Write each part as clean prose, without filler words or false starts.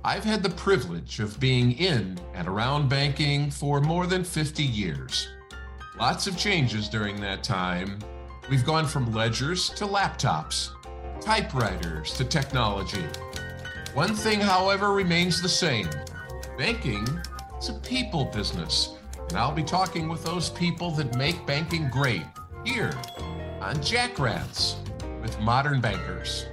I've had the privilege of being in and around banking for more than 50 years. Lots of changes during that time. We've gone from ledgers to laptops, typewriters to technology. One thing, however, remains the same. Banking is a people business, and I'll be talking with those people that make banking great here on Jack Rants with Modern Bankers.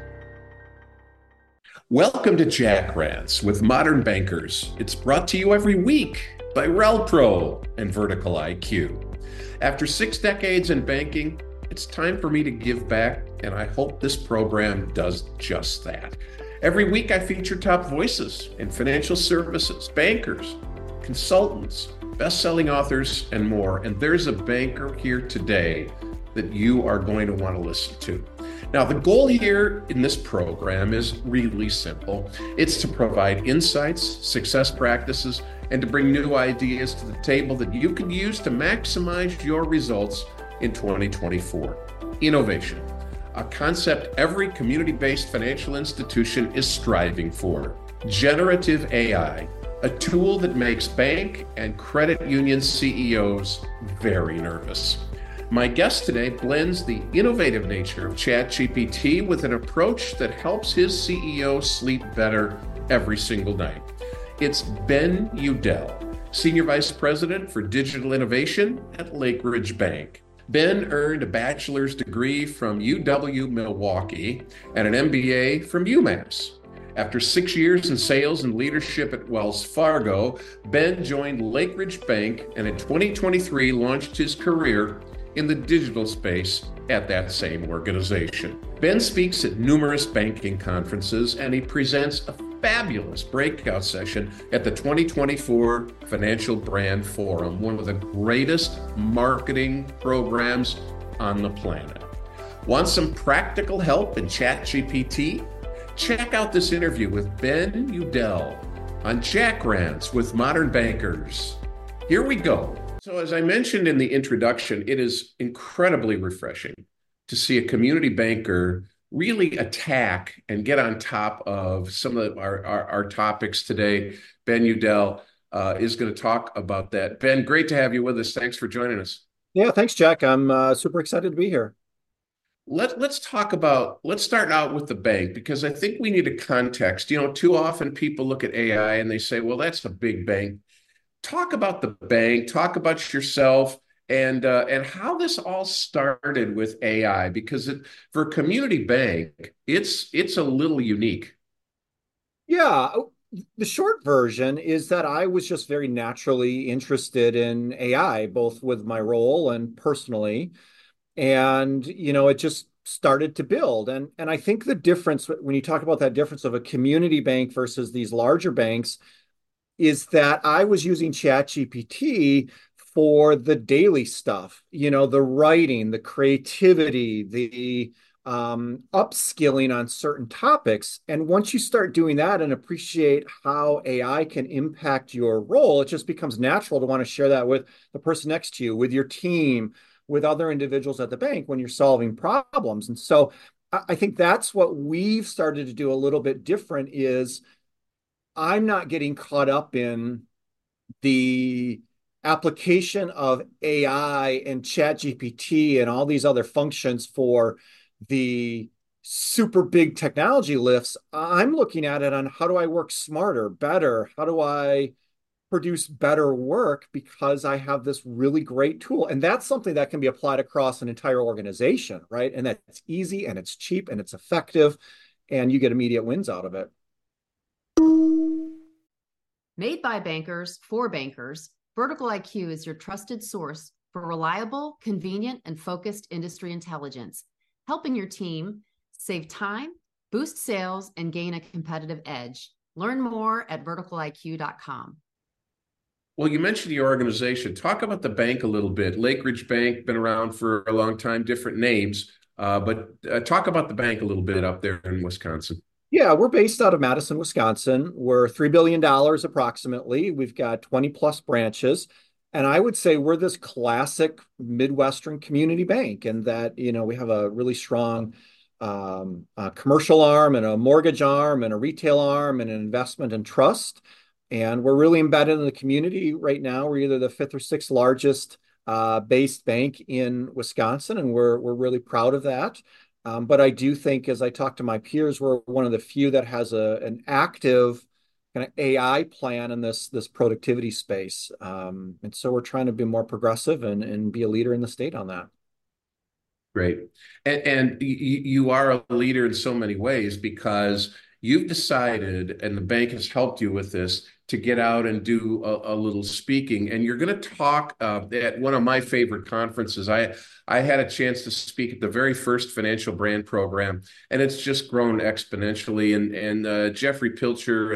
Welcome to Jack Rants with Modern Bankers. It's brought to you every week by RelPro and Vertical IQ. After 6 decades in banking, it's time for me to give back, and I hope this program does just that. Every week I feature top voices in financial services, bankers, consultants, best-selling authors, and more. And there's a banker here today that you are going to want to listen to. Now, the goal here in this program is really simple. It's to provide insights, success practices, and to bring new ideas to the table that you can use to maximize your results in 2024. Innovation, a concept every community-based financial institution is striving for. Generative AI, a tool that makes bank and credit union CEOs very nervous. My guest today blends the innovative nature of ChatGPT with an approach that helps his CEO sleep better every single night. It's Ben Udell, Senior Vice President for Digital Innovation at Lakeridge Bank. Ben earned a bachelor's degree from UW-Milwaukee and an MBA from UMass. After 6 years in sales and leadership at Wells Fargo, Ben joined Lakeridge Bank and in 2023 launched his career in the digital space at that same organization. Ben speaks at numerous banking conferences and he presents a fabulous breakout session at the 2024 Financial Brand Forum, one of the greatest marketing programs on the planet. Want some practical help in ChatGPT? Check out this interview with Ben Udell on Jack Rants with Modern Bankers. Here we go. So as I mentioned in the introduction, it is incredibly refreshing to see a community banker really attack and get on top of some of our topics today. Ben Udell is going to talk about that. Ben, great to have you with us. Thanks for joining us. Yeah, thanks, Jack. I'm super excited to be here. Let's start out with the bank, because I think we need a context. Too often people look at AI and they say, well, that's a big bank. Talk about the bank, talk about yourself, and how this all started with AI, because for a community bank, it's a little unique. Yeah, the short version is that I was just very naturally interested in AI, both with my role and personally. And, it just started to build. And I think the difference when you talk about that difference of a community bank versus these larger banks is that I was using ChatGPT for the daily stuff, the writing, the creativity, the upskilling on certain topics. And once you start doing that and appreciate how AI can impact your role, it just becomes natural to want to share that with the person next to you, with your team, with other individuals at the bank when you're solving problems. And so I think that's what we've started to do a little bit different is I'm not getting caught up in the application of AI and ChatGPT and all these other functions for the super big technology lifts. I'm looking at it on how do I work smarter, better? How do I produce better work because I have this really great tool? And that's something that can be applied across an entire organization, right? And that's easy and it's cheap and it's effective and you get immediate wins out of it. Made by bankers for bankers, Vertical IQ is your trusted source for reliable, convenient, and focused industry intelligence, helping your team save time, boost sales, and gain a competitive edge. Learn more at verticaliq.com. Well, you mentioned your organization. Talk about the bank a little bit. Lakeridge Bank, been around for a long time, different names, but talk about the bank a little bit up there in Wisconsin. Yeah, we're based out of Madison, Wisconsin. We're $3 billion approximately. We've got 20 plus branches. And I would say we're this classic Midwestern community bank, and that, we have a really strong a commercial arm and a mortgage arm and a retail arm and an investment and trust. And we're really embedded in the community right now. We're either the fifth or sixth largest based bank in Wisconsin, and we're really proud of that. But I do think, as I talk to my peers, we're one of the few that has an active kind of AI plan in this productivity space. And so we're trying to be more progressive and be a leader in the state on that. Great. And you are a leader in so many ways because you've decided, and the bank has helped you with this, to get out and do a little speaking. And you're going to talk at one of my favorite conferences. I had a chance to speak at the very first financial brand program, and it's just grown exponentially. And Jeffrey Pilcher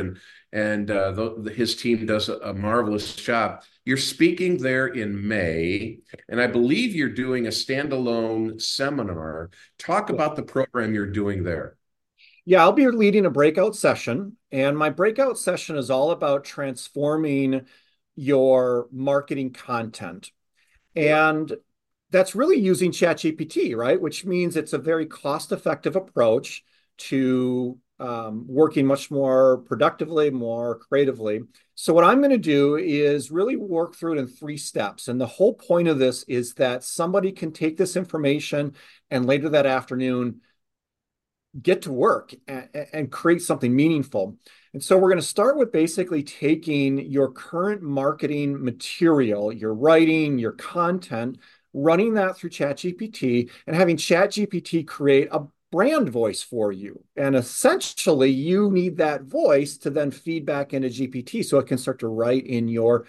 and his team does a marvelous job. You're speaking there in May, and I believe you're doing a standalone seminar. Talk about the program you're doing there. Yeah, I'll be leading a breakout session, and my breakout session is all about transforming your marketing content. And that's really using ChatGPT, right? Which means it's a very cost-effective approach to working much more productively, more creatively. So what I'm going to do is really work through it in 3 steps. And the whole point of this is that somebody can take this information and later that afternoon get to work and create something meaningful. And so we're going to start with basically taking your current marketing material, your writing, your content, running that through ChatGPT and having ChatGPT create a brand voice for you. And essentially, you need that voice to then feed back into GPT so it can start to write in your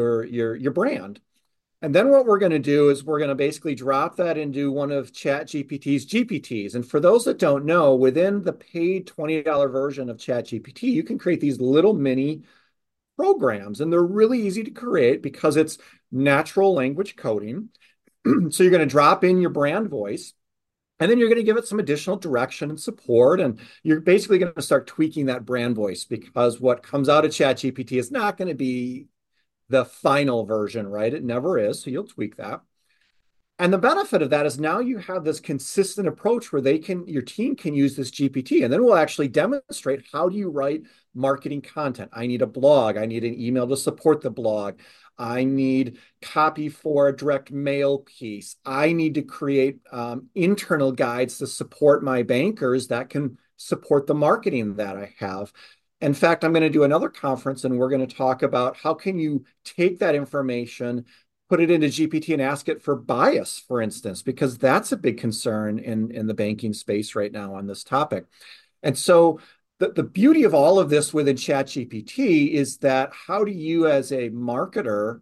brand. And then what we're going to do is we're going to basically drop that into one of ChatGPT's GPTs. And for those that don't know, within the paid $20 version of ChatGPT, you can create these little mini programs. And they're really easy to create because it's natural language coding. So you're going to drop in your brand voice. And then you're going to give it some additional direction and support. And you're basically going to start tweaking that brand voice because what comes out of ChatGPT is not going to be the final version, right? It never is. So you'll tweak that. And the benefit of that is now you have this consistent approach where your team can use this GPT. And then we'll actually demonstrate how do you write marketing content. I need a blog. I need an email to support the blog. I need copy for a direct mail piece. I need to create internal guides to support my bankers that can support the marketing that I have. In fact, I'm going to do another conference and we're going to talk about how can you take that information, put it into GPT and ask it for bias, for instance, because that's a big concern in the banking space right now on this topic. And so the beauty of all of this within ChatGPT is that how do you as a marketer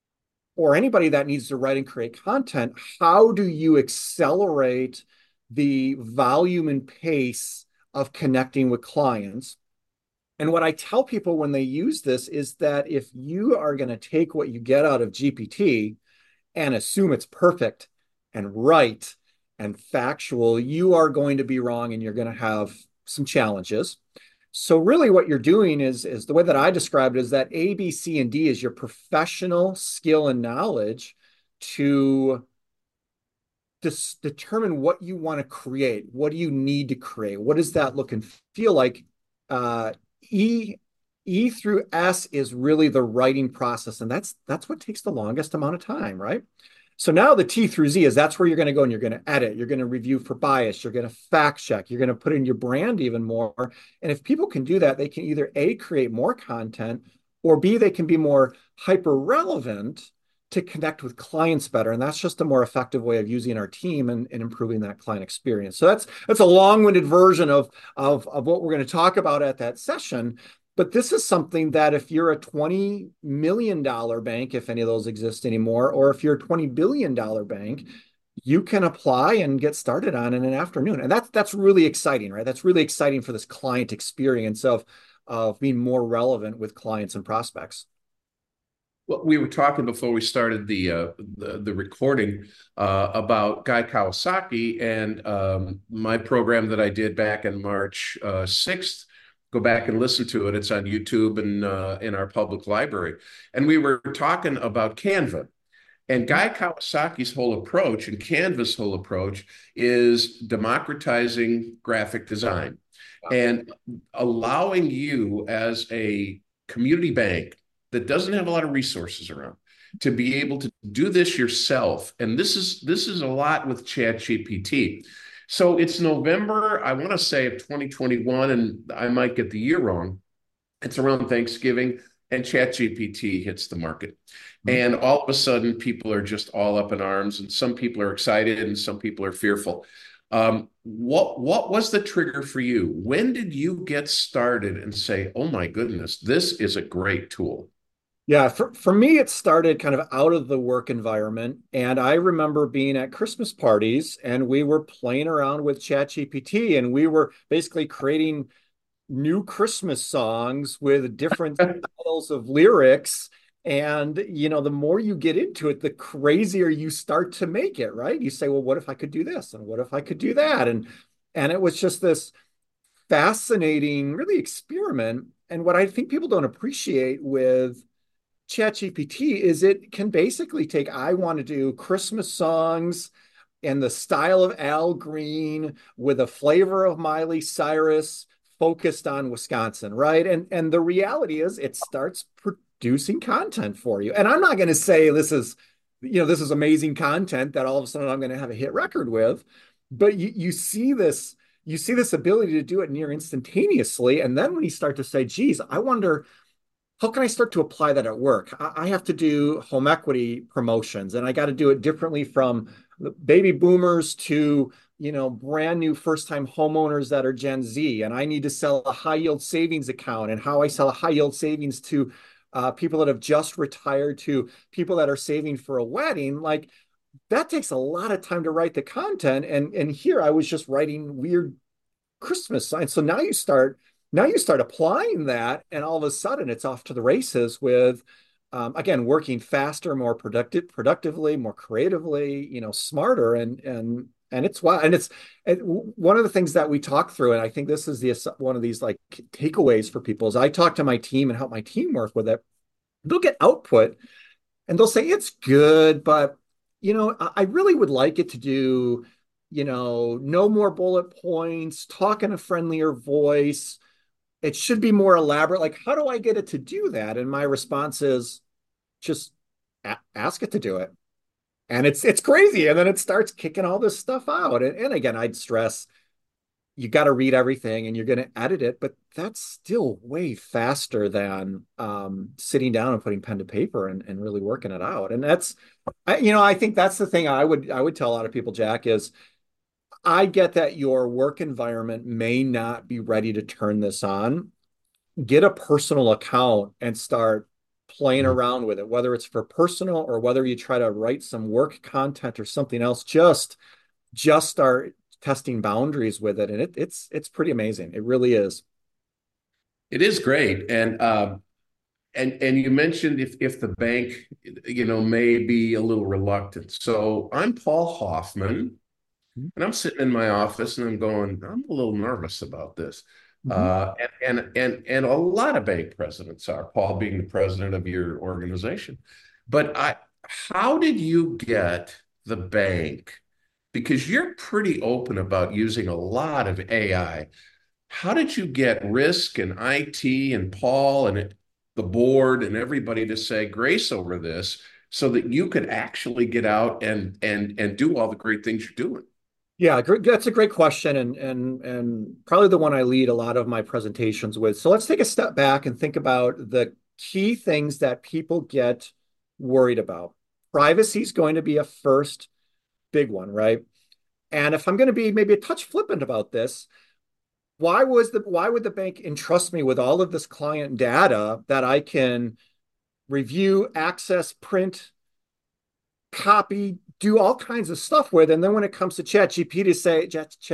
or anybody that needs to write and create content, how do you accelerate the volume and pace of connecting with clients? And what I tell people when they use this is that if you are going to take what you get out of GPT and assume it's perfect and right and factual, you are going to be wrong and you're going to have some challenges. So really what you're doing is the way that I describe it is that A, B, C, and D is your professional skill and knowledge to determine what you want to create. What do you need to create? What does that look and feel like? E through S is really the writing process, and that's what takes the longest amount of time, right? So now the T through Z is that's where you're going to go and you're going to edit, you're going to review for bias, you're going to fact check, you're going to put in your brand even more. And if people can do that, they can either A, create more content, or B, they can be more hyper relevant to connect with clients better. And that's just a more effective way of using our team and improving that client experience. So that's a long-winded version of what we're going to talk about at that session. But this is something that if you're a $20 million bank, if any of those exist anymore, or if you're a $20 billion bank, you can apply and get started on in an afternoon. And that's really exciting, right? That's really exciting for this client experience of being more relevant with clients and prospects. Well, we were talking before we started the recording about Guy Kawasaki and my program that I did back in March 6th. Go back and listen to it. It's on YouTube and in our public library. And we were talking about Canva. And Guy Kawasaki's whole approach and Canva's whole approach is democratizing graphic design and allowing you as a community bank that doesn't have a lot of resources around to be able to do this yourself. And this is a lot with ChatGPT. So it's November, I want to say, of 2021, and I might get the year wrong. It's around Thanksgiving, and ChatGPT hits the market. And all of a sudden, people are just all up in arms, and some people are excited and some people are fearful. What was the trigger for you? When did you get started and say, oh my goodness, this is a great tool? Yeah, for me, it started kind of out of the work environment. And I remember being at Christmas parties and we were playing around with ChatGPT and we were basically creating new Christmas songs with different styles of lyrics. And, the more you get into it, the crazier you start to make it, right? You say, well, what if I could do this? And what if I could do that? And it was just this fascinating, really experiment. And what I think people don't appreciate with ChatGPT is it can basically take, I want to do Christmas songs in the style of Al Green with a flavor of Miley Cyrus focused on Wisconsin, right? And the reality is it starts producing content for you. And I'm not going to say this is amazing content that all of a sudden I'm going to have a hit record with, but you see this ability to do it near instantaneously. And then when you start to say, geez, I wonder, how can I start to apply that at work? I have to do home equity promotions and I got to do it differently from baby boomers to, brand new first time homeowners that are Gen Z. And I need to sell a high yield savings account and how I sell a high yield savings to people that have just retired to people that are saving for a wedding. Like that takes a lot of time to write the content. And here I was just writing weird Christmas signs. So now you start applying that, and all of a sudden it's off to the races with, again, working faster, more productively, more creatively, smarter, and it's wild. And one of the things that we talk through, and I think this is one of these like takeaways for people, is I talk to my team and help my team work with it. They'll get output, and they'll say it's good, but I really would like it to do, no more bullet points, talk in a friendlier voice. It should be more elaborate. Like, how do I get it to do that? And my response is just ask it to do it. And it's crazy. And then it starts kicking all this stuff out. And again, I'd stress you got to read everything and you're going to edit it, but that's still way faster than sitting down and putting pen to paper and really working it out. And I think that's the thing I would tell a lot of people, Jack, is I get that your work environment may not be ready to turn this on. Get a personal account and start playing around with it, whether it's for personal or whether you try to write some work content or something else. Just start testing boundaries with it, and it's pretty amazing. It really is. It is great, and you mentioned if the bank, may be a little reluctant. So I'm Paul Hoffman. And I'm sitting in my office and I'm going, I'm a little nervous about this. And a lot of bank presidents are, Paul being the president of your organization. But how did you get the bank? Because you're pretty open about using a lot of AI. How did you get risk and IT and Paul and the board and everybody to say grace over this so that you could actually get out and do all the great things you're doing? Yeah, that's a great question, and probably the one I lead a lot of my presentations with. So let's take a step back and think about the key things that people get worried about. Privacy is going to be a first big one, right? And if I'm going to be maybe a touch flippant about this, why would the bank entrust me with all of this client data that I can review, access, print, copy, do all kinds of stuff with? And then when it comes to ChatGPT to say,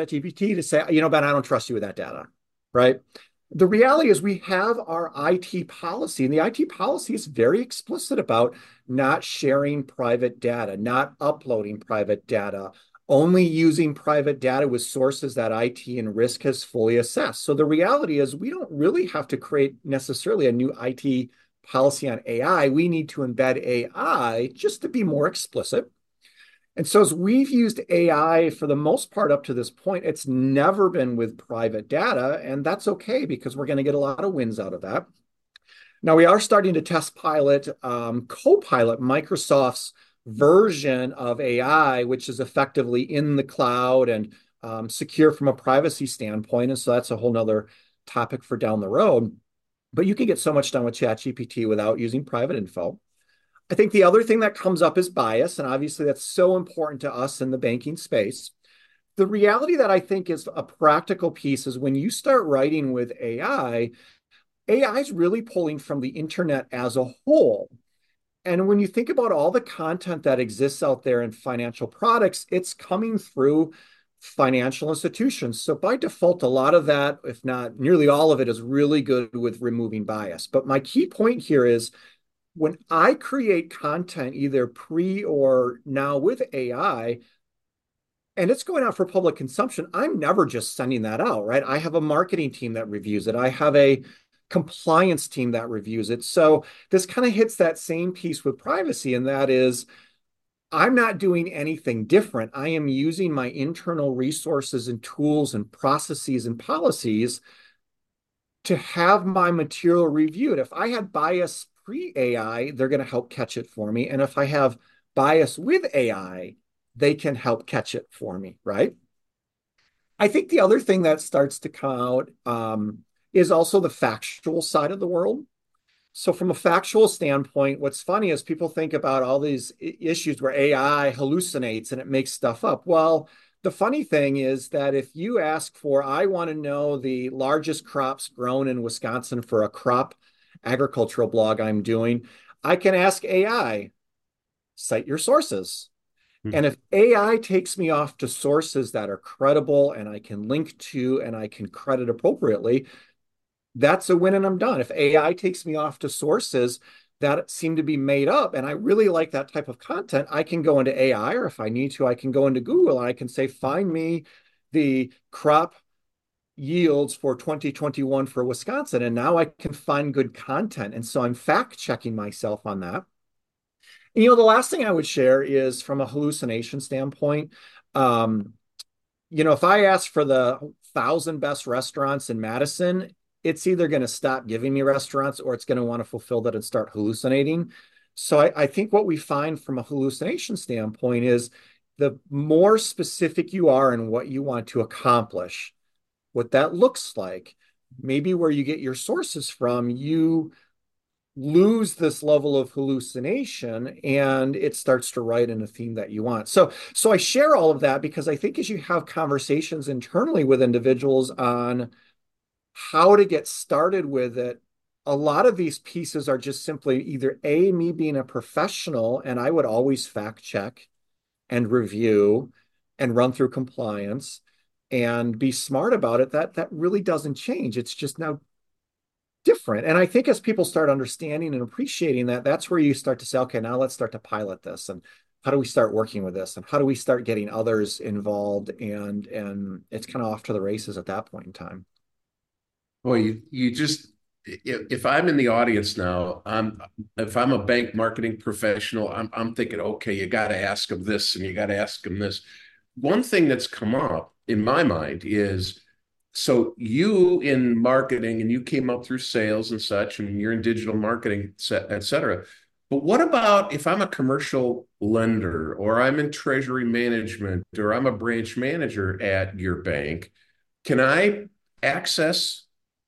Ben, I don't trust you with that data, right? The reality is we have our IT policy, and the IT policy is very explicit about not sharing private data, not uploading private data, only using private data with sources that IT and risk has fully assessed. So the reality is we don't really have to create necessarily a new IT policy on AI, we need to embed AI just to be more explicit. And so as we've used AI for the most part up to this point, it's never been with private data, and that's okay because we're going to get a lot of wins out of that. Now we are starting to test pilot Copilot, Microsoft's version of AI, which is effectively in the cloud and secure from a privacy standpoint. And so that's a whole nother topic for down the road. But you can get so much done with ChatGPT without using private info. I think the other thing that comes up is bias, and obviously that's so important to us in the banking space. The reality that I think is a practical piece is when you start writing with AI, AI is really pulling from the internet as a whole. And when you think about all the content that exists out there in financial products, it's coming through financial institutions. So by default, a lot of that, if not nearly all of it, is really good with removing bias. But my key point here is when I create content, either pre or now with AI, and it's going out for public consumption, I'm never just sending that out, right? I have a marketing team that reviews it. I have a compliance team that reviews it. So this kind of hits that same piece with privacy, and that is I'm not doing anything different. I am using my internal resources and tools and processes and policies to have my material reviewed. If I had bias pre-AI, they're going to help catch it for me. And if I have bias with AI, they can help catch it for me, right? I think the other thing that starts to come out is also the factual side of the world. So from a factual standpoint, what's funny is people think about all these issues where AI hallucinates and it makes stuff up. Well, the funny thing is that if you ask for, I want to know the largest crops grown in Wisconsin for a crop agricultural blog I'm doing, I can ask AI, cite your sources. And if AI takes me off to sources that are credible and I can link to and I can credit appropriately, that's a win and I'm done. If AI takes me off to sources that seem to be made up and I really like that type of content, I can go into AI, or if I need to, I can go into Google and I can say, find me the crop yields for 2021 for Wisconsin. And now I can find good content. And so I'm fact checking myself on that. And, the last thing I would share is from a hallucination standpoint. If I ask for the 1,000 best restaurants in Madison, it's either going to stop giving me restaurants or it's going to want to fulfill that and start hallucinating. So I think what we find from a hallucination standpoint is the more specific you are in what you want to accomplish, what that looks like, maybe where you get your sources from, you lose this level of hallucination and it starts to write in a theme that you want. So I share all of that because I think as you have conversations internally with individuals on how to get started with it, a lot of these pieces are just simply either A, me being a professional, and I would always fact check and review and run through compliance and be smart about it. That really doesn't change. It's just now different. And I think as people start understanding and appreciating that, that's where you start to say, okay, now let's start to pilot this. And how do we start working with this? And how do we start getting others involved? And it's kind of off to the races at that point in time. Well, you just, if I'm in the audience now, if I'm a bank marketing professional, I'm thinking, okay, you got to ask them this and you got to ask them this. One thing that's come up in my mind is, so you in marketing and you came up through sales and such, and you're in digital marketing, et cetera. But what about if I'm a commercial lender or I'm in treasury management or I'm a branch manager at your bank? Can I access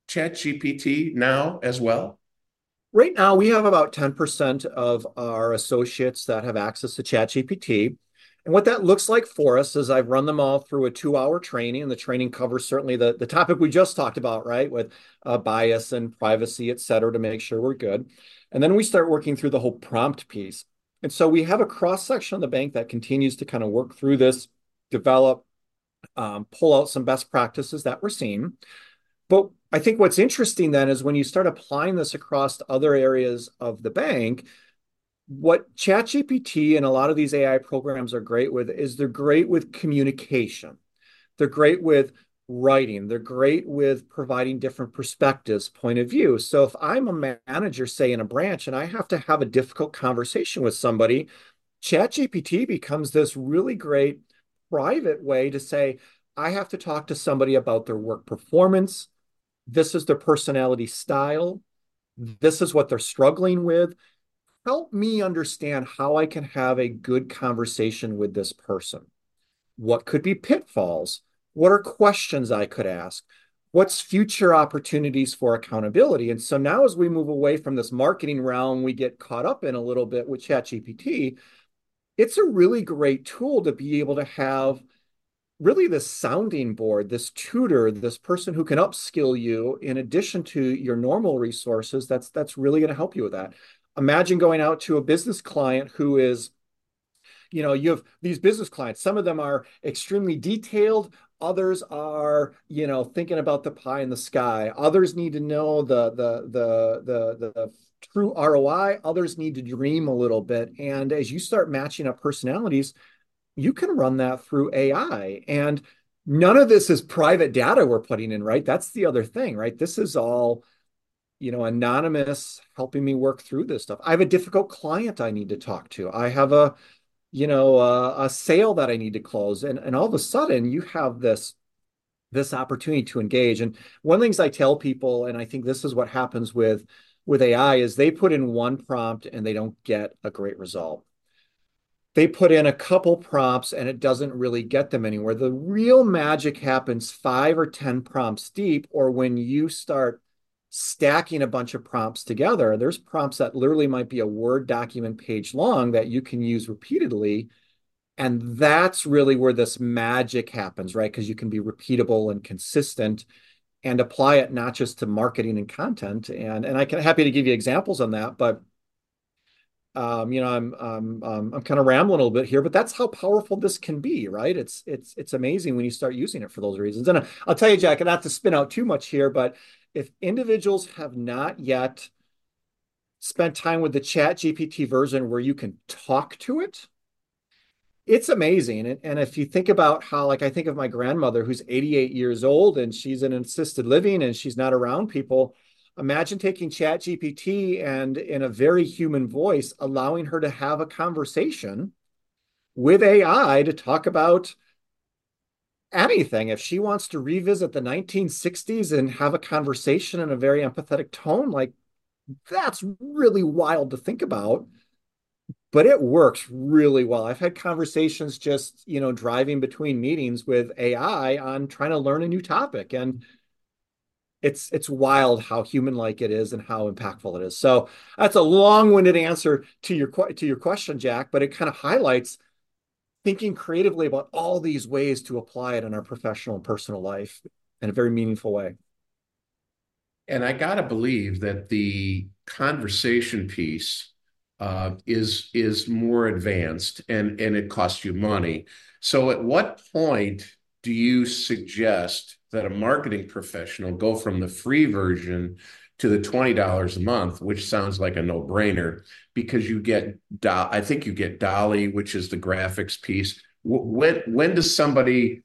ChatGPT now as well? Right now, we have about 10% of our associates that have access to ChatGPT. And what that looks like for us is I've run them all through a 2-hour training, and the training covers certainly the topic we just talked about, right, with bias and privacy, et cetera, to make sure we're good. And then we start working through the whole prompt piece. And so we have a cross section of the bank that continues to kind of work through this, develop, pull out some best practices that we're seeing. But I think what's interesting then is when you start applying this across other areas of the bank, what ChatGPT and a lot of these AI programs are great with is they're great with communication. They're great with writing. They're great with providing different perspectives, point of view. So if I'm a manager, say in a branch, and I have to have a difficult conversation with somebody, ChatGPT becomes this really great private way to say, I have to talk to somebody about their work performance. This is their personality style. This is what they're struggling with. Help me understand how I can have a good conversation with this person. What could be pitfalls? What are questions I could ask? What's future opportunities for accountability? And so now, as we move away from this marketing realm, we get caught up in a little bit with ChatGPT. It's a really great tool to be able to have really this sounding board, this tutor, this person who can upskill you in addition to your normal resources. That's really going to help you with that. Imagine going out to a business client who is, you have these business clients. Some of them are extremely detailed. Others are, thinking about the pie in the sky. Others need to know the true ROI. Others need to dream a little bit. And as you start matching up personalities, you can run that through AI. And none of this is private data we're putting in, right? That's the other thing, right? This is all, anonymous, helping me work through this stuff. I have a difficult client I need to talk to. I have a sale that I need to close. And all of a sudden you have this opportunity to engage. And one of the things I tell people, and I think this is what happens with AI, is they put in one prompt and they don't get a great result. They put in a couple prompts and it doesn't really get them anywhere. The real magic happens 5 or 10 prompts deep, or when you start stacking a bunch of prompts together. There's prompts that literally might be a Word document page long that you can use repeatedly. And that's really where this magic happens, right? Because you can be repeatable and consistent and apply it not just to marketing and content. And I can happy to give you examples on that, but I'm kind of rambling a little bit here, but that's how powerful this can be, right? It's amazing when you start using it for those reasons. And I'll tell you, Jack, not to spin out too much here, but if individuals have not yet spent time with the ChatGPT version where you can talk to it, it's amazing. And if you think about how, like, I think of my grandmother who's 88 years old and she's in assisted living and she's not around people. Imagine taking ChatGPT and in a very human voice, allowing her to have a conversation with AI to talk about anything. If she wants to revisit the 1960s and have a conversation in a very empathetic tone, like, that's really wild to think about, but it works really well. I've had conversations just, driving between meetings with AI on trying to learn a new topic. And it's wild how human-like it is and how impactful it is. So that's a long-winded answer to your question, Jack, but it kind of highlights thinking creatively about all these ways to apply it in our professional and personal life in a very meaningful way. And I gotta believe that the conversation piece is more advanced and it costs you money. So at what point do you suggest that a marketing professional go from the free version to the $20 a month, which sounds like a no-brainer because I think you get Dolly, which is the graphics piece. When does somebody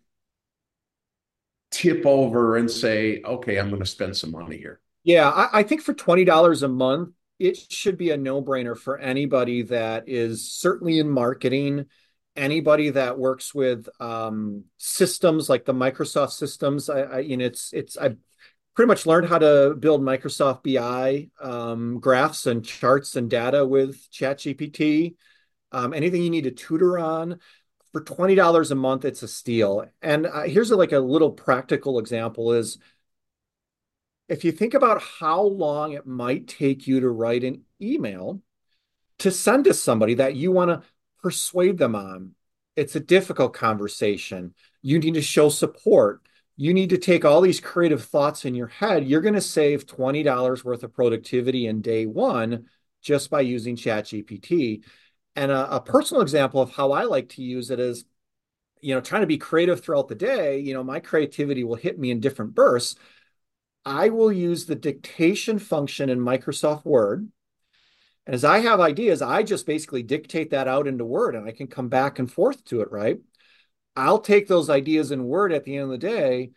tip over and say, okay, I'm going to spend some money here? Yeah, I think for $20 a month, it should be a no-brainer for anybody that is certainly in marketing, anybody that works with systems like the Microsoft systems. I pretty much learned how to build Microsoft BI graphs and charts and data with ChatGPT. Anything you need to tutor on for $20 a month, it's a steal. And here's like a little practical example is if you think about how long it might take you to write an email to send to somebody that you want to persuade them on, it's a difficult conversation. You need to show support. You need to take all these creative thoughts in your head. You're going to save $20 worth of productivity in day one just by using ChatGPT. And a personal example of how I like to use it is, trying to be creative throughout the day. My creativity will hit me in different bursts. I will use the dictation function in Microsoft Word. And as I have ideas, I just basically dictate that out into Word and I can come back and forth to it, right? I'll take those ideas in Word at the end of the day,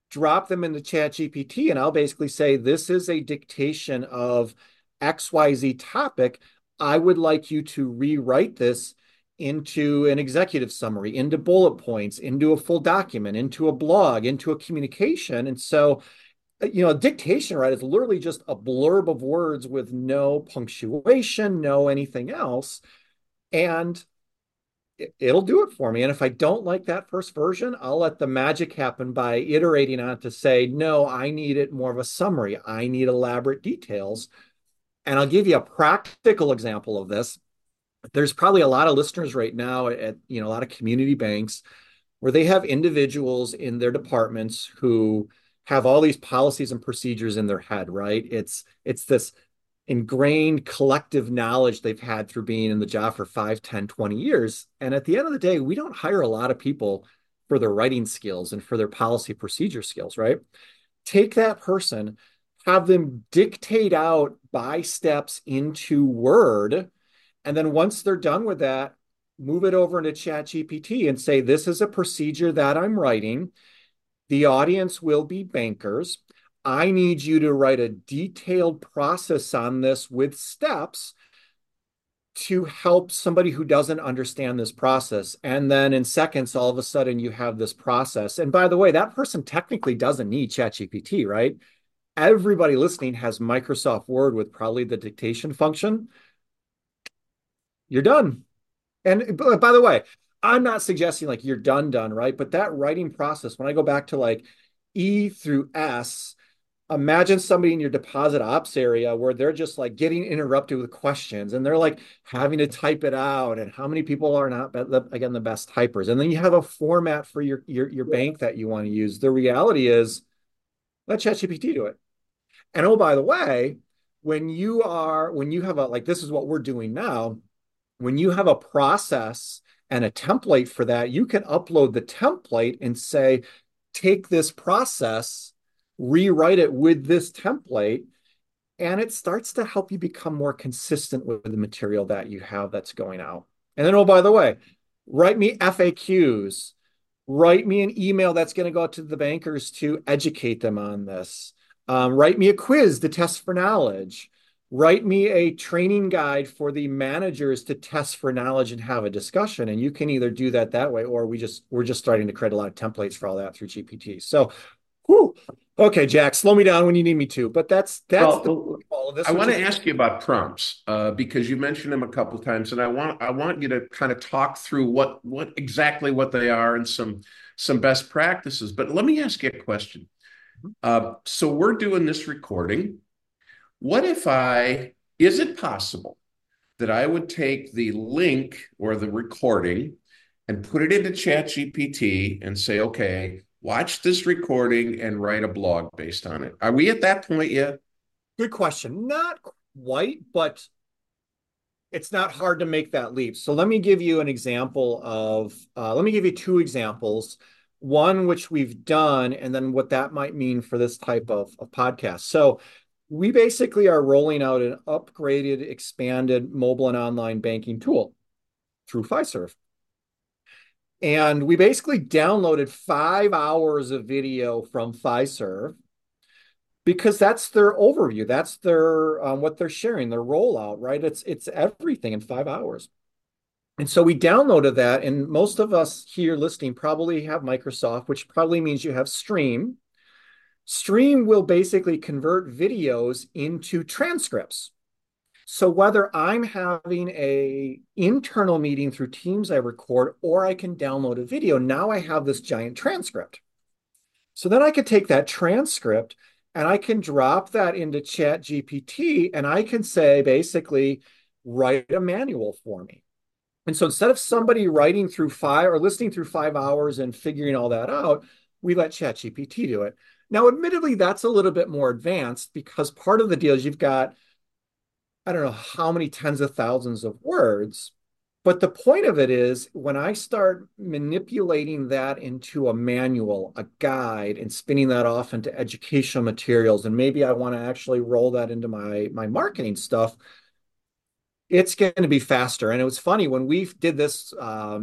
drop them into ChatGPT, and I'll basically say, this is a dictation of XYZ topic. I would like you to rewrite this into an executive summary, into bullet points, into a full document, into a blog, into a communication. And so, dictation, right, is literally just a blurb of words with no punctuation, no anything else. And it'll do it for me. And if I don't like that first version, I'll let the magic happen by iterating on it to say, no, I need it more of a summary. I need elaborate details. And I'll give you a practical example of this. There's probably a lot of listeners right now at a lot of community banks where they have individuals in their departments who have all these policies and procedures in their head, right? It's this ingrained collective knowledge they've had through being in the job for 5, 10, 20 years. And at the end of the day, we don't hire a lot of people for their writing skills and for their policy procedure skills, right? Take that person, have them dictate out by steps into Word. And then once they're done with that, move it over into ChatGPT and say, this is a procedure that I'm writing. The audience will be bankers. I need you to write a detailed process on this with steps to help somebody who doesn't understand this process. And then in seconds, all of a sudden you have this process. And by the way, that person technically doesn't need ChatGPT, right? Everybody listening has Microsoft Word with probably the dictation function. You're done. And by the way, I'm not suggesting like you're done, right? But that writing process, when I go back to like E through S, imagine somebody in your deposit ops area where they're just like getting interrupted with questions and they're like having to type it out. And how many people are not, again, the best typers? And then you have a format for your bank that you want to use. The reality is, let ChatGPT do it. And oh, by the way, when you have like, this is what we're doing now, when you have a process and a template for that, you can upload the template and say, take this process, rewrite it with this template, and it starts to help you become more consistent with the material that you have that's going out. And then, oh, by the way, write me FAQs, write me an email that's going to go out to the bankers to educate them on this. Write me a quiz to test for knowledge. Write me a training guide for the managers to test for knowledge and have a discussion. And you can either do that way, or we're just starting to create a lot of templates for all that through GPT. So, whew. Okay, Jack, slow me down when you need me to. But that's all of this. I want to ask you about prompts because you mentioned them a couple of times, and I want you to kind of talk through what exactly what they are and some best practices. But let me ask you a question. So we're doing this recording. What if is it possible that I would take the link or the recording and put it into ChatGPT and say, okay, watch this recording and write a blog based on it? Are we at that point yet? Good question. Not quite, but it's not hard to make that leap. So let me give you an example let me give you two examples, one which we've done, and then what that might mean for this type of podcast. So we basically are rolling out an upgraded, expanded mobile and online banking tool through Fiserv. And we basically downloaded 5 hours of video from Fiserv because that's their overview. That's their what they're sharing, their rollout, right? It's everything in 5 hours. And so we downloaded that, and most of us here listening probably have Microsoft, which probably means you have Stream. Stream will basically convert videos into transcripts. So whether I'm having an internal meeting through Teams I record, or I can download a video, now I have this giant transcript. So then I could take that transcript and I can drop that into ChatGPT and I can say, basically, write a manual for me. And so instead of somebody writing through listening through 5 hours and figuring all that out, we let ChatGPT do it. Now, admittedly, that's a little bit more advanced because part of the deal is you've got, I don't know how many tens of thousands of words, but the point of it is when I start manipulating that into a manual, a guide, and spinning that off into educational materials, and maybe I want to actually roll that into my marketing stuff, it's going to be faster. And it was funny when we did this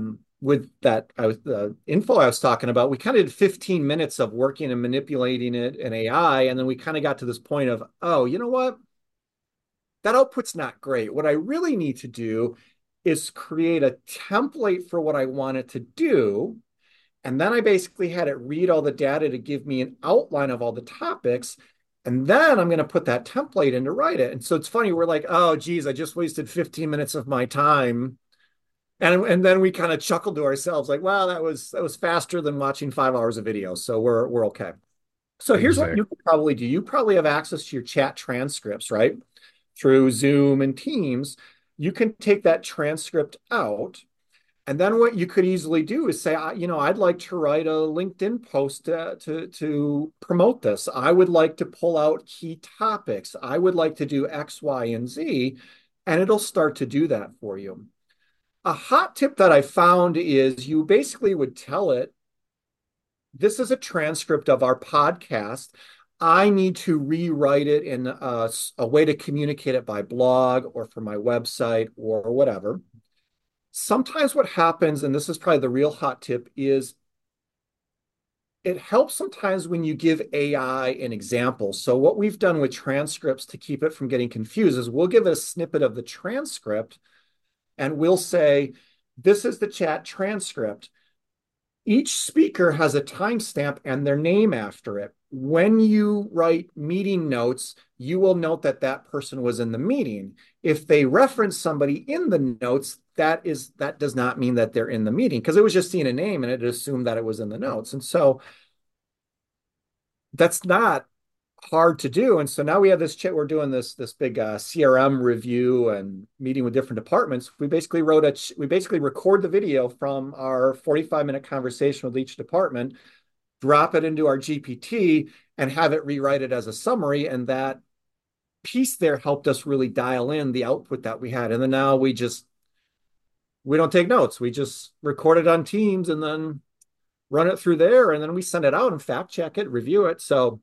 with that info I was talking about, we kind of did 15 minutes of working and manipulating it in AI. And then we kind of got to this point of, oh, you know what? That output's not great. What I really need to do is create a template for what I want it to do. And then I basically had it read all the data to give me an outline of all the topics. And then I'm going to put that template in to write it. And so it's funny, we're like, oh, geez, I just wasted 15 minutes of my time. And then we kind of chuckled to ourselves, like, wow, that was faster than watching 5 hours of video. So we're okay. So here's what you could probably do. You probably have access to your chat transcripts, right? Through Zoom and Teams. You can take that transcript out. And then what you could easily do is say, I'd like to write a LinkedIn post to promote this. I would like to pull out key topics. I would like to do X, Y, and Z. And it'll start to do that for you. A hot tip that I found is you basically would tell it, this is a transcript of our podcast. I need to rewrite it in a way to communicate it by blog or for my website or whatever. Sometimes what happens, and this is probably the real hot tip, is it helps sometimes when you give AI an example. So what we've done with transcripts to keep it from getting confused is we'll give it a snippet of the transcript and we'll say, this is the chat transcript. Each speaker has a timestamp and their name after it. When you write meeting notes, you will note that that person was in the meeting. If they reference somebody in the notes, that does not mean that they're in the meeting, because it was just seeing a name and it assumed that it was in the notes. And so that's not hard to do. And so now we have this chat, we're doing this big CRM review and meeting with different departments. We basically record the video from our 45-minute conversation with each department, drop it into our GPT, and have it rewrite it as a summary. And that piece there helped us really dial in the output that we had. And then now we don't take notes. We just record it on Teams and then run it through there. And then we send it out and fact check it, review it. So,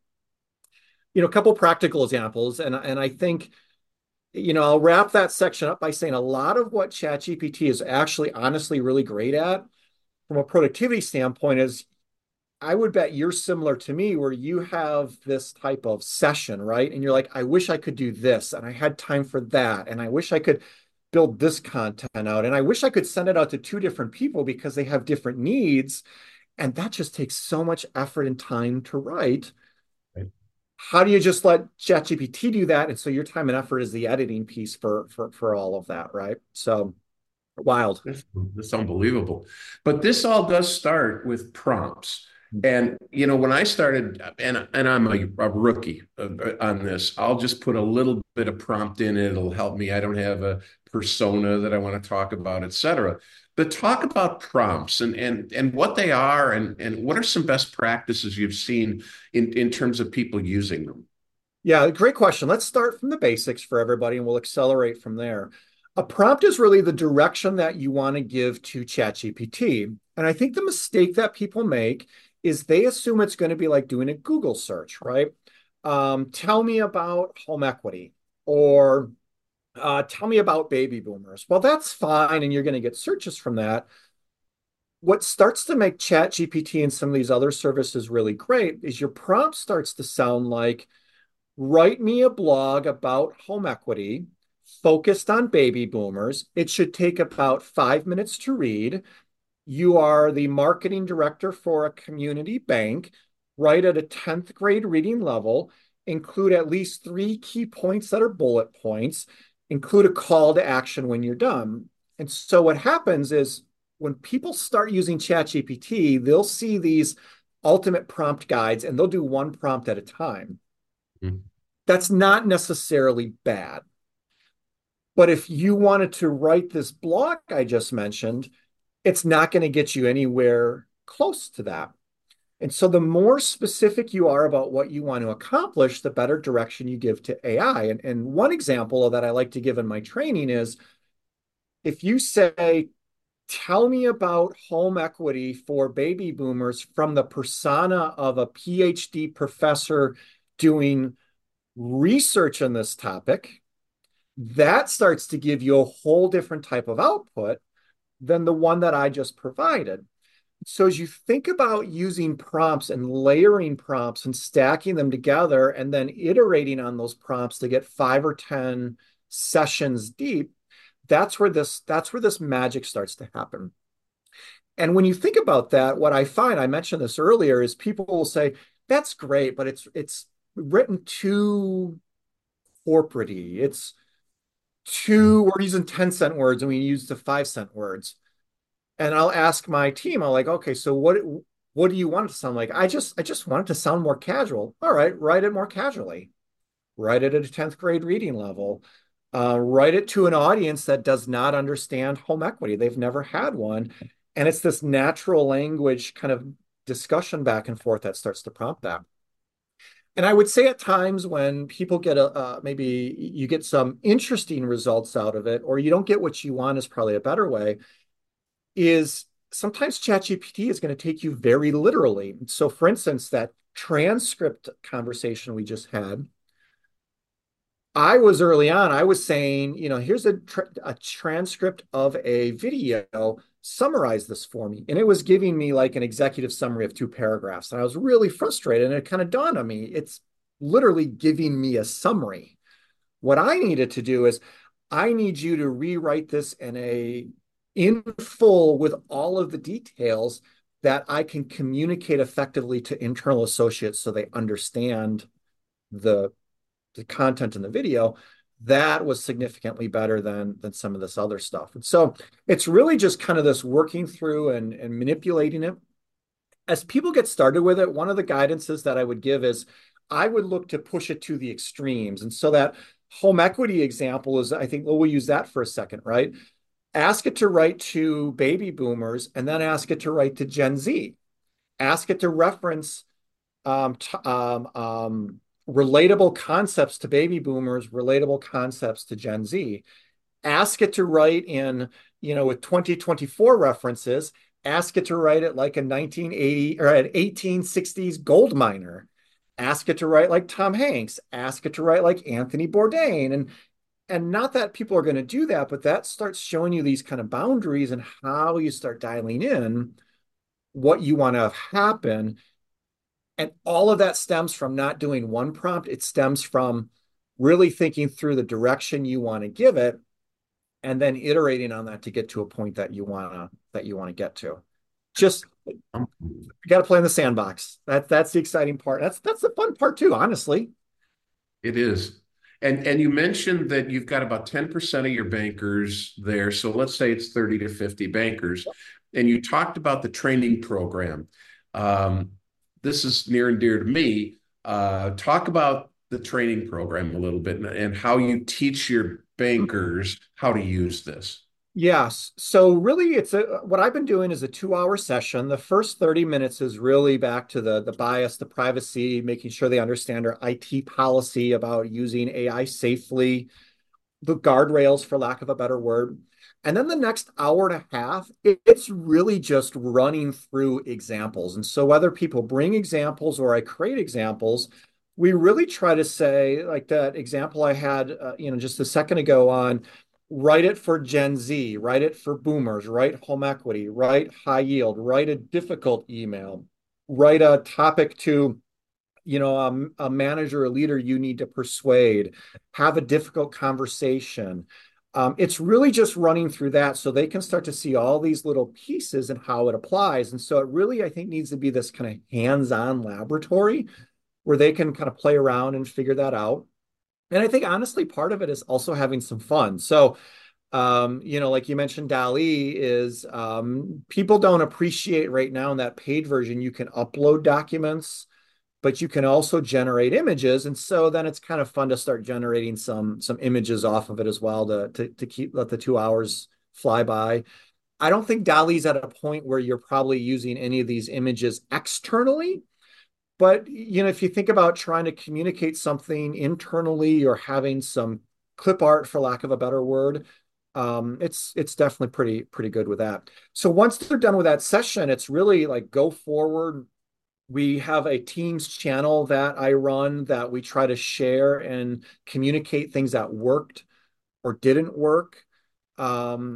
a couple practical examples. And I think, I'll wrap that section up by saying a lot of what ChatGPT is actually honestly really great at from a productivity standpoint is, I would bet you're similar to me where you have this type of session, right? And you're like, I wish I could do this and I had time for that. And I wish I could build this content out. And I wish I could send it out to 2 different people because they have different needs. And that just takes so much effort and time to write. Right. How do you just let ChatGPT do that? And so your time and effort is the editing piece for all of that, right? So wild. That's unbelievable. But this all does start with prompts. And, when I started, and I'm a rookie on this, I'll just put a little bit of prompt in it. It'll help me. I don't have a persona that I want to talk about, et cetera. But talk about prompts and what they are and what are some best practices you've seen in terms of people using them? Yeah, great question. Let's start from the basics for everybody and we'll accelerate from there. A prompt is really the direction that you want to give to ChatGPT. And I think the mistake that people make is they assume it's going to be like doing a Google search, right? Tell me about home equity or tell me about baby boomers. Well, that's fine. And you're going to get searches from that. What starts to make ChatGPT and some of these other services really great is your prompt starts to sound like, write me a blog about home equity focused on baby boomers. It should take about 5 minutes to read. You are the marketing director for a community bank, write at a 10th grade reading level, include at least 3 key points that are bullet points, include a call to action when you're done. And so what happens is when people start using ChatGPT, they'll see these ultimate prompt guides and they'll do one prompt at a time. Mm-hmm. That's not necessarily bad. But if you wanted to write this blog I just mentioned, it's not going to get you anywhere close to that. And so the more specific you are about what you want to accomplish, the better direction you give to AI. And one example that I like to give in my training is if you say, tell me about home equity for baby boomers from the persona of a PhD professor doing research on this topic, that starts to give you a whole different type of output than the one that I just provided. So as you think about using prompts and layering prompts and stacking them together and then iterating on those prompts to get 5 or 10 sessions deep, that's where this magic starts to happen. And when you think about that, what I find, I mentioned this earlier, is people will say, that's great, but it's written too corporate-y. It's too, we're using 10-cent words and we use the 5-cent words. And I'll ask my team, I'm like, okay, so what do you want it to sound like? I just want it to sound more casual. All right, write it more casually. Write it at a 10th grade reading level. Write it to an audience that does not understand home equity. They've never had one. And it's this natural language kind of discussion back and forth that starts to prompt that. And I would say at times when people get maybe you get some interesting results out of it, or you don't get what you want is probably a better way, is sometimes ChatGPT is going to take you very literally. So for instance, that transcript conversation we just had, I was early on, I was saying, here's a transcript of a video, summarize this for me. And it was giving me like an executive summary of 2 paragraphs. And I was really frustrated. And it kind of dawned on me, it's literally giving me a summary. What I needed to do is I need you to rewrite this in full with all of the details that I can communicate effectively to internal associates so they understand the content in the video. That was significantly better than some of this other stuff. And so it's really just kind of this working through and manipulating it. As people get started with it, one of the guidances that I would give is I would look to push it to the extremes. And so that home equity example is, I think, we'll use that for a second, right? Ask it to write to baby boomers and then ask it to write to Gen Z. Ask it to reference relatable concepts to baby boomers, relatable concepts to Gen Z. Ask it to write with 2024 references. Ask it to write it like a 1980 or an 1860s gold miner. Ask it to write like Tom Hanks. Ask it to write like Anthony Bourdain. And not that people are going to do that, but that starts showing you these kind of boundaries and how you start dialing in what you want to have happen. And all of that stems from not doing one prompt. It stems from really thinking through the direction you want to give it and then iterating on that to get to a point that you want to get to. Just you got to play in the sandbox. That's the exciting part. That's the fun part too, honestly. It is. And you mentioned that you've got about 10% of your bankers there. So let's say it's 30 to 50 bankers. And you talked about the training program. This is near and dear to me. Talk about the training program a little bit and how you teach your bankers how to use this. Yes. So really what I've been doing is a 2-hour session. The first 30 minutes is really back to the bias, the privacy, making sure they understand our IT policy about using AI safely, the guardrails, for lack of a better word. And then the next hour and a half, it's really just running through examples. And so whether people bring examples or I create examples, we really try to say, like that example I had, just a second ago on, write it for Gen Z, write it for boomers, write home equity, write high yield, write a difficult email, write a topic to a manager or leader you need to persuade, have a difficult conversation. It's really just running through that so they can start to see all these little pieces and how it applies. And so it really, I think, needs to be this kind of hands-on laboratory where they can kind of play around and figure that out. And I think, honestly, part of it is also having some fun. So, like you mentioned, DALL-E is people don't appreciate right now in that paid version, you can upload documents, but you can also generate images. And so then it's kind of fun to start generating some images off of it as well to let the 2 hours fly by. I don't think DALL-E's at a point where you're probably using any of these images externally. But, if you think about trying to communicate something internally or having some clip art, for lack of a better word, it's definitely pretty good with that. So once they're done with that session, it's really like go forward. We have a Teams channel that I run that we try to share and communicate things that worked or didn't work.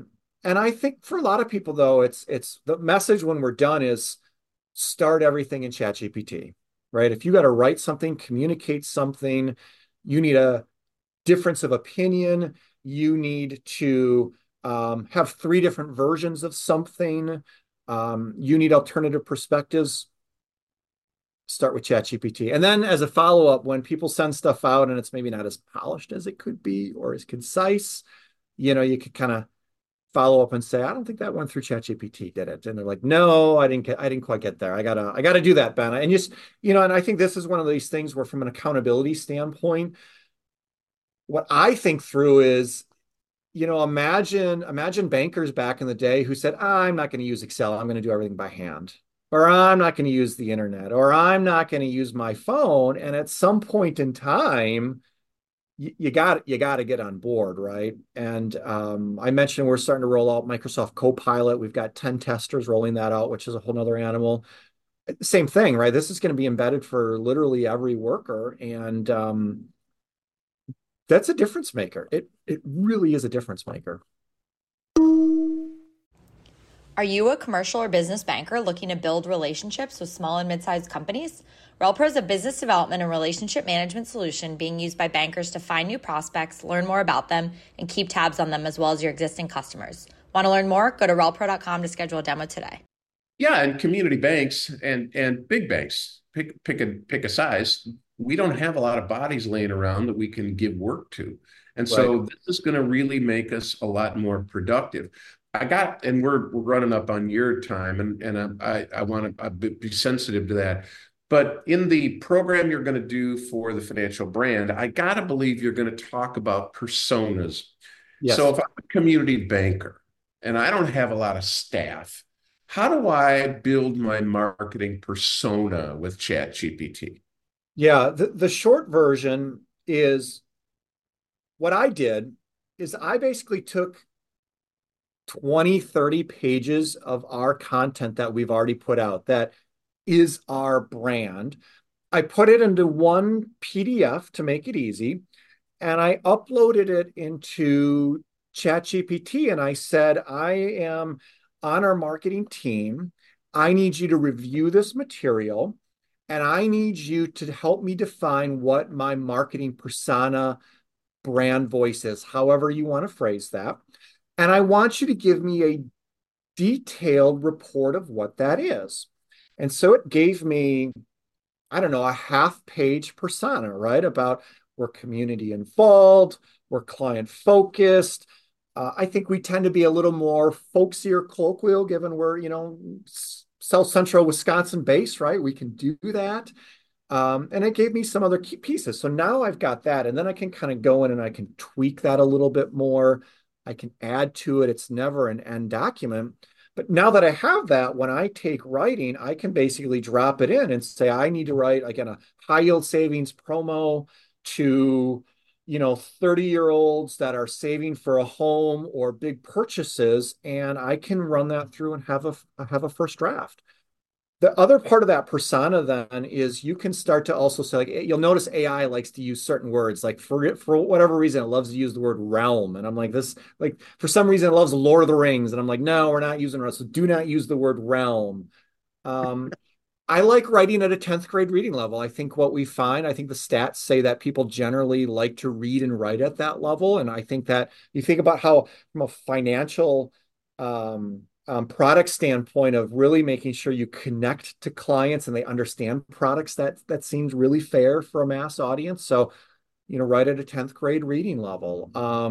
And I think for a lot of people, though, it's the message when we're done is start everything in ChatGPT, right? If you got to write something, communicate something, you need a difference of opinion, you need to have three different versions of something, you need alternative perspectives, start with ChatGPT. And then as a follow-up, when people send stuff out and it's maybe not as polished as it could be or as concise, you could kind of follow up and say, I don't think that went through ChatGPT, did it? And they're like, no, I didn't quite get there. I gotta do that, Ben. And just, and I think this is one of these things where from an accountability standpoint, what I think through is, imagine bankers back in the day who said, I'm not going to use Excel. I'm going to do everything by hand. Or I'm not going to use the internet, or I'm not going to use my phone. And at some point in time, you got to get on board, right? And I mentioned we're starting to roll out Microsoft Copilot. We've got 10 testers rolling that out, which is a whole nother animal. Same thing, right? This is going to be embedded for literally every worker, and that's a difference maker. It really is a difference maker. Are you a commercial or business banker looking to build relationships with small and mid-sized companies? RelPro is a business development and relationship management solution being used by bankers to find new prospects, learn more about them, and keep tabs on them as well as your existing customers. Want to learn more? Go to relpro.com to schedule a demo today. Yeah, and community banks and big banks, pick a size. We don't have a lot of bodies laying around that we can give work to. And so Right. this is going to really make us a lot more productive. And we're running up on your time, and I want to be sensitive to that. But in the program you're going to do for the financial brand, I got to believe you're going to talk about personas. So Yes. if I'm a community banker and I don't have a lot of staff, how do I build my marketing persona with ChatGPT? Yeah. The short version is what I did is I basically took 20, 30 pages of our content that we've already put out that is our brand. I put it into one PDF to make it easy, and I uploaded it into ChatGPT and I said, I am on our marketing team. I need you to review this material and I need you to help me define what my marketing persona brand voice is, however you want to phrase that. And I want you to give me a detailed report of what that is. And so it gave me, I don't know, a half-page persona, right? About we're community involved, we're client focused. I think we tend to be a little more folksier, colloquial, given we're, South Central Wisconsin based, right? We can do that. And it gave me some other key pieces. So now I've got that, and then I can kind of go in and I can tweak that a little bit more. I can add to it. It's never an end document. But now that I have that, when I take writing, I can basically drop it in and say, I need to write again a high yield savings promo to, 30-year-olds that are saving for a home or big purchases. And I can run that through and have a first draft. The other part of that persona then is you can start to also say, like, you'll notice AI likes to use certain words, like for whatever reason, it loves to use the word realm. And I'm like, for some reason, it loves Lord of the Rings. And I'm like, no, we're not using realm. So do not use the word realm. I like writing at a 10th grade reading level. I think I think the stats say that people generally like to read and write at that level. And I think that you think about how, from a financial product standpoint of really making sure you connect to clients and they understand products, that seems really fair for a mass audience. So, right at a 10th grade reading level.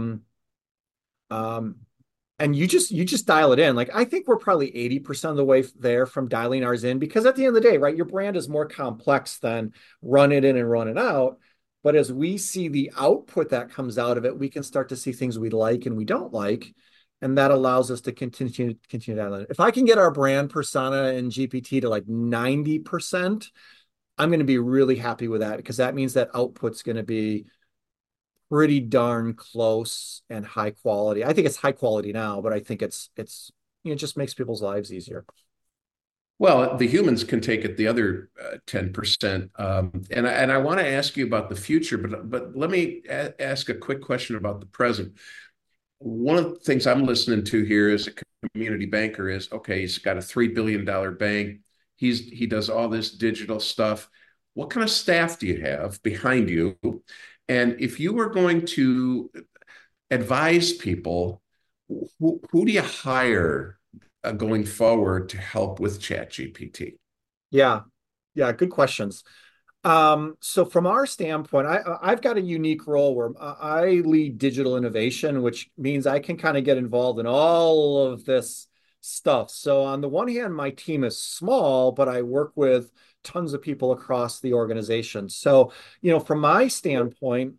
And you just dial it in. Like, I think we're probably 80% of the way there from dialing ours in, because at the end of the day, right, your brand is more complex than run it in and run it out. But as we see the output that comes out of it, we can start to see things we like and we don't like. And that allows us to continue that. If I can get our brand persona in GPT to like 90%, I'm going to be really happy with that, because that means that output's going to be pretty darn close and high quality. I think it's high quality now, but I think it just makes people's lives easier. Well, the humans can take it the other 10%. And I want to ask you about the future, but let me ask a quick question about the present. one of the things I'm listening to here as a community banker is, okay, he's got a $3 billion bank. He does all this digital stuff. What kind of staff do you have behind you? And if you were going to advise people, who do you hire going forward to help with ChatGPT? Yeah, yeah, good questions. So from our standpoint, I've got a unique role where I lead digital innovation, which means I can kind of get involved in all of this stuff. So on the one hand, my team is small, but I work with tons of people across the organization. So, from my standpoint,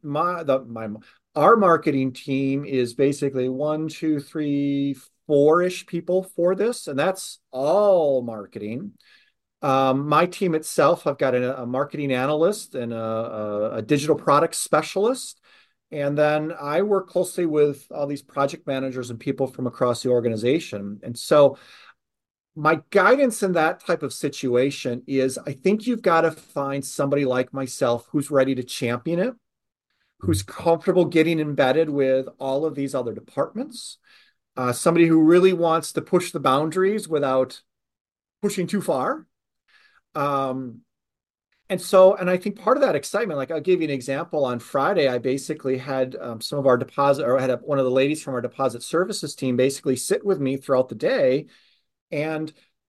our marketing team is basically one, two, three, four-ish people for this, and that's all marketing. My team itself, I've got a marketing analyst and a digital product specialist. And then I work closely with all these project managers and people from across the organization. And so my guidance in that type of situation is I think you've got to find somebody like myself who's ready to champion it, who's comfortable getting embedded with all of these other departments, somebody who really wants to push the boundaries without pushing too far. Um, and I think part of that excitement, like I'll give you an example. On Friday, I basically had some of our deposit, or I had one of the ladies from our deposit services team basically sit with me throughout the day. And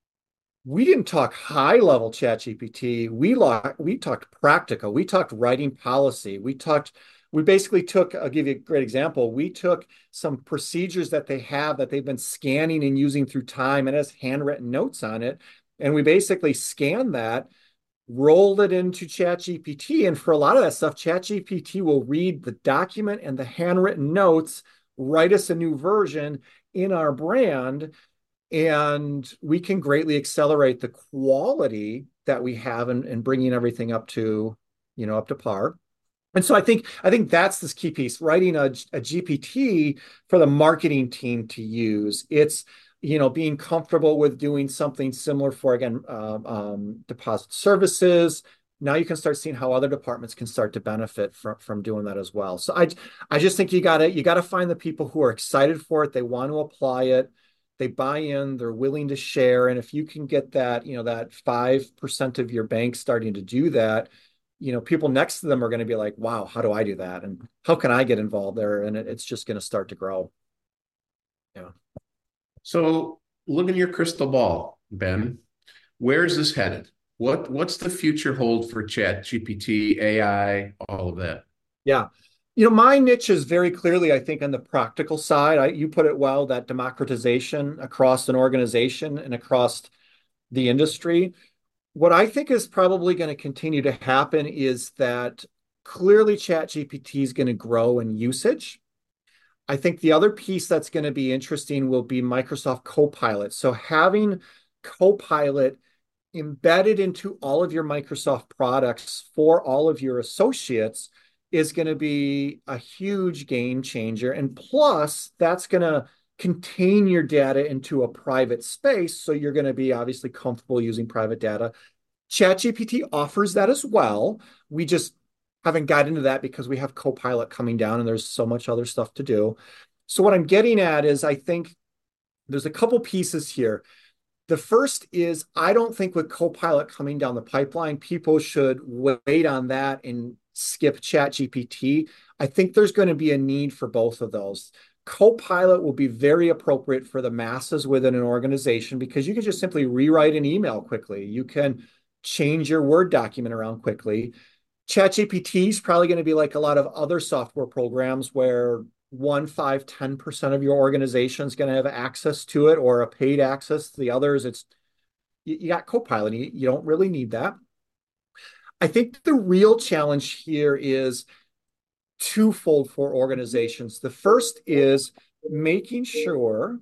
we didn't talk high level chat GPT. We talked practical. We talked writing policy. We basically took, I'll give you a great example. We took some procedures that they have that they've been scanning and using through time, and it has handwritten notes on it. And we basically scanned that, rolled it into ChatGPT. And for a lot of that stuff, ChatGPT will read the document and the handwritten notes, write us a new version in our brand, and we can greatly accelerate the quality that we have in bringing everything up to par. And so I think that's this key piece, writing a GPT for the marketing team to use. It's being comfortable with doing something similar for, again, deposit services. Now you can start seeing how other departments can start to benefit from doing that as well. So I just think you gotta find the people who are excited for it. They want to apply it. They buy in, they're willing to share. And if you can get that, that 5% of your bank starting to do that, people next to them are going to be like, wow, how do I do that? And how can I get involved there? And it's just going to start to grow. Yeah. So look in your crystal ball, Ben. Where is this headed? What's the future hold for ChatGPT, AI, all of that? Yeah. My niche is very clearly, I think, on the practical side. You put it well, that democratization across an organization and across the industry. What I think is probably going to continue to happen is that clearly ChatGPT is going to grow in usage. I think the other piece that's going to be interesting will be Microsoft Copilot. So having Copilot embedded into all of your Microsoft products for all of your associates is going to be a huge game changer. And plus, that's going to contain your data into a private space. So you're going to be obviously comfortable using private data. ChatGPT offers that as well. We just haven't got into that because we have Copilot coming down and there's so much other stuff to do. So what I'm getting at is I think there's a couple pieces here. The first is I don't think with Copilot coming down the pipeline, people should wait on that and skip ChatGPT. I think there's going to be a need for both of those. Copilot will be very appropriate for the masses within an organization because you can just simply rewrite an email quickly. You can change your Word document around quickly. ChatGPT is probably going to be like a lot of other software programs where 1, 5, 10% of your organization is going to have access to it or a paid access. The others, you got Copilot. You don't really need that. I think the real challenge here is twofold for organizations. The first is making sure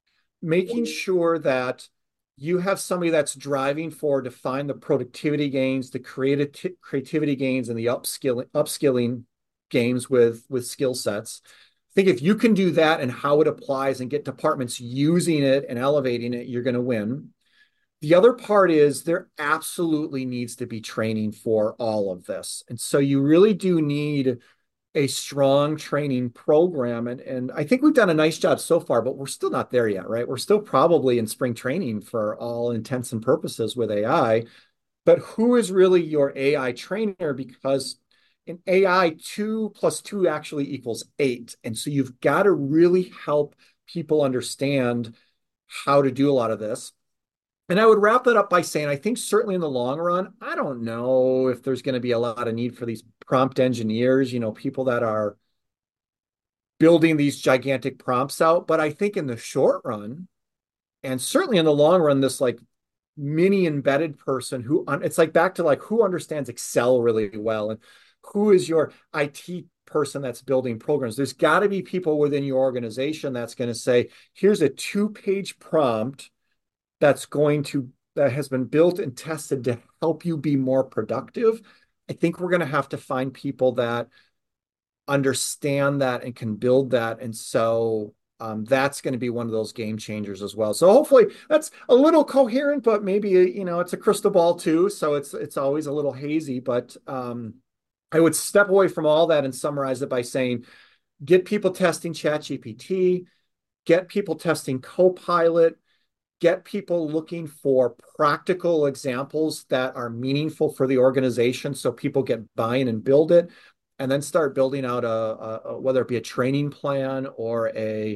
that you have somebody that's driving forward to find the productivity gains, the creativity gains, and the upskilling gains with skill sets. I think if you can do that and how it applies and get departments using it and elevating it, you're going to win. The other part is there absolutely needs to be training for all of this. And so you really do need a strong training program. And I think we've done a nice job so far, but we're still not there yet, right? We're still probably in spring training for all intents and purposes with AI. But who is really your AI trainer? Because in AI, 2 + 2 actually equals 8. And so you've got to really help people understand how to do a lot of this. And I would wrap that up by saying, I think certainly in the long run, I don't know if there's going to be a lot of need for these prompt engineers, people that are building these gigantic prompts out. But I think in the short run, and certainly in the long run, this like mini embedded person it's like back to like who understands Excel really well and who is your IT person that's building programs. There's got to be people within your organization that's going to say, here's a 2-page prompt that has been built and tested to help you be more productive. I think we're going to have to find people that understand that and can build that. And so that's going to be one of those game changers as well. So hopefully that's a little coherent, but maybe, it's a crystal ball too. So it's always a little hazy, but I would step away from all that and summarize it by saying, get people testing ChatGPT, get people testing Copilot, get people looking for practical examples that are meaningful for the organization so people get buy-in and build it, and then start building out whether it be a training plan or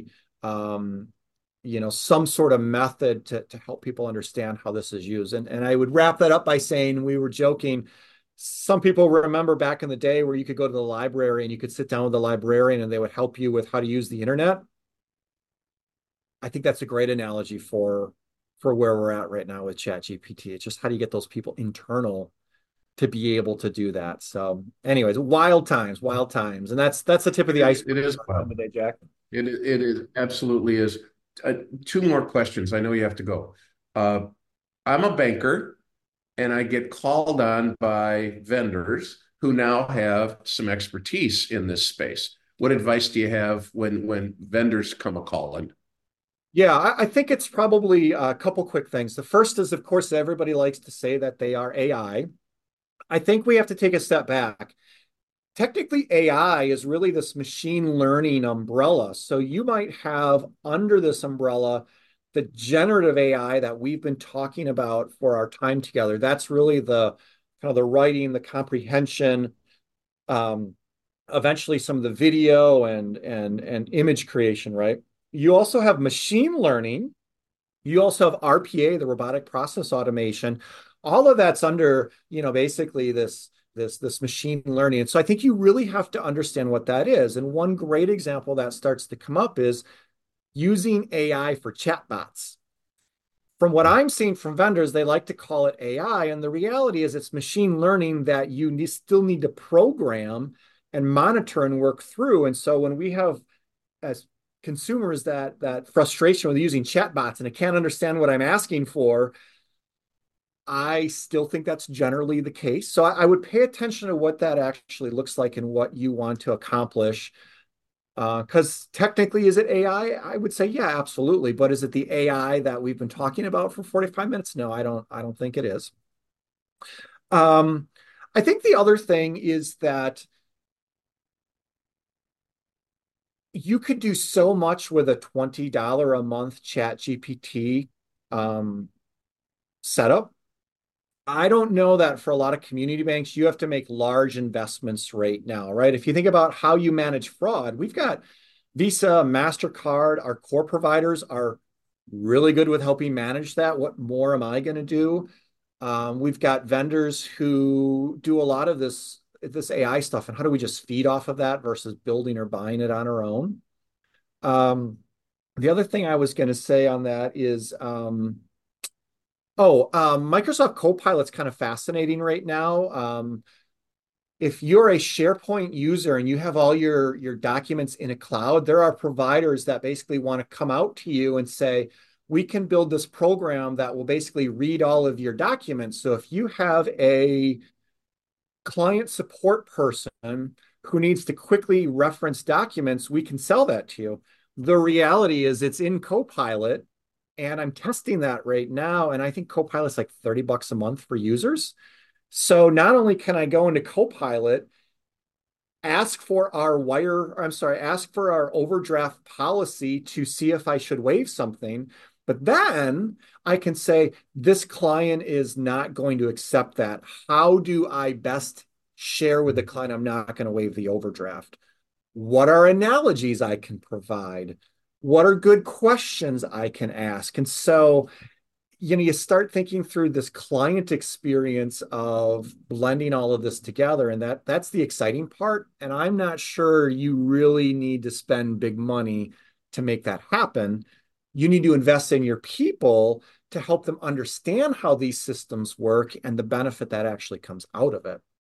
some sort of method to help people understand how this is used. And I would wrap that up by saying, we were joking, some people remember back in the day where you could go to the library and you could sit down with the librarian and they would help you with how to use the internet. I think that's a great analogy for where we're at right now with ChatGPT. It's just how do you get those people internal to be able to do that? So, anyways, wild times, and that's the tip of the iceberg. It is wild today, Jack. It is absolutely is. 2 more questions. I know you have to go. I'm a banker, and I get called on by vendors who now have some expertise in this space. What advice do you have when vendors come a calling? Yeah, I think it's probably a couple quick things. The first is, of course, everybody likes to say that they are AI. I think we have to take a step back. Technically, AI is really this machine learning umbrella. So you might have under this umbrella the generative AI that we've been talking about for our time together. That's really the kind of the writing, the comprehension, eventually some of the video and image creation, right? You also have machine learning. You also have RPA, the robotic process automation. All of that's under, basically this machine learning. And so I think you really have to understand what that is. And one great example that starts to come up is using AI for chatbots. From what I'm seeing from vendors, they like to call it AI. And the reality is it's machine learning that you still need to program and monitor and work through. And so when we have, as consumers, that frustration with using chatbots and I can't understand what I'm asking for, I still think that's generally the case. So I would pay attention to what that actually looks like and what you want to accomplish. Because technically, is it AI? I would say, yeah, absolutely. But is it the AI that we've been talking about for 45 minutes? No, I don't think it is. I think the other thing is that you could do so much with a $20 a month ChatGPT setup. I don't know that for a lot of community banks, you have to make large investments right now, right? If you think about how you manage fraud, we've got Visa, MasterCard, our core providers are really good with helping manage that. What more am I going to do? We've got vendors who do a lot of this AI stuff, and how do we just feed off of that versus building or buying it on our own? The other thing I was going to say on that is, Microsoft Copilot's kind of fascinating right now. If you're a SharePoint user and you have all your documents in a cloud, there are providers that basically want to come out to you and say, we can build this program that will basically read all of your documents. So if you have a client support person who needs to quickly reference documents, we can sell that to you. The reality is it's in Copilot, and I'm testing that right now. And I think Copilot's like $30 a month for users. So not only can I go into Copilot ask for ask for our overdraft policy to see if I should waive something. But then I can say, this client is not going to accept that. How do I best share with the client I'm not going to waive the overdraft? What are analogies I can provide? What are good questions I can ask? And so, you start thinking through this client experience of blending all of this together, and that's the exciting part. And I'm not sure you really need to spend big money to make that happen. You need to invest in your people to help them understand how these systems work and the benefit that actually comes out of it.